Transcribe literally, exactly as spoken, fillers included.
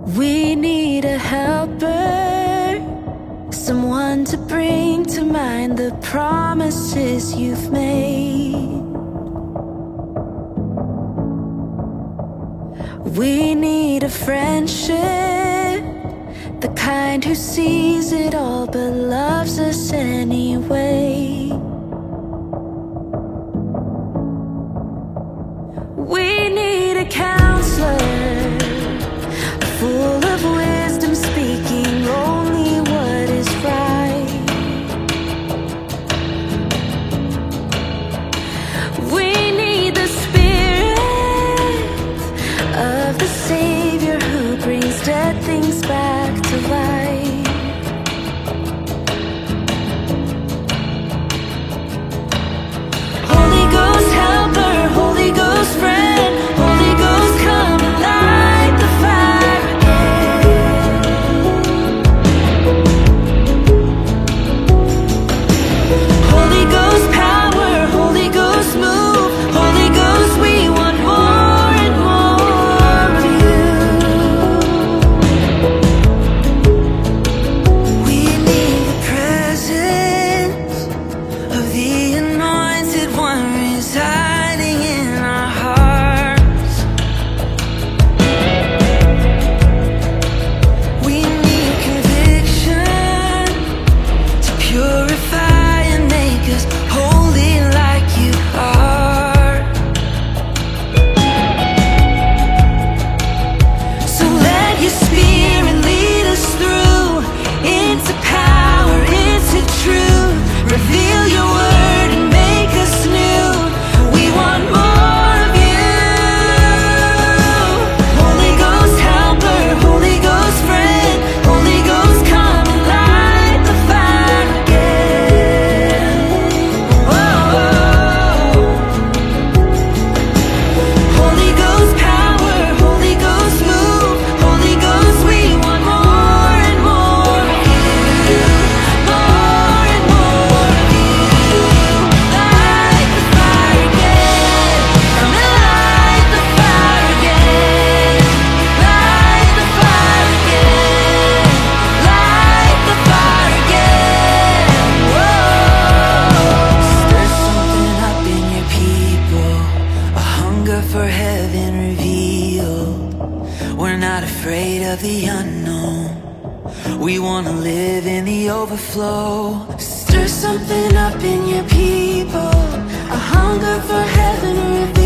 We need a helper, someone to bring to mind the promises you've made. We need a friendship, the kind who sees it all but loves us anyway. We need a counselor, full of wisdom, speaking only what is right. We need the spirit of the Savior who brings dead things back to life. Holy Ghost helper, Holy Ghost friend, Holy Ghost come and light the fire again. Holy Ghost power, Holy Ghost move, Holy Ghost we want more and more of you. We need the presence of the anointed one residing in our hearts. We need conviction to purify and make us holy like you are. So let your spirit lead us through into power, into truth. Reveal your word and make us new. We want more of you. Holy Ghost helper, Holy Ghost friend, Holy Ghost come and light the fire again. Whoa. Holy Ghost power, Holy Ghost move, Holy Ghost we want more and more of you. More and more of you. Light the fire again. Come and light the fire again. Light the fire again. Light the fire again. Whoa. Stir something up in your people, a hunger for heaven revealed. We're not afraid of the unknown. We wanna live in the overflow. Stir something up in your people, a hunger for heaven revealed.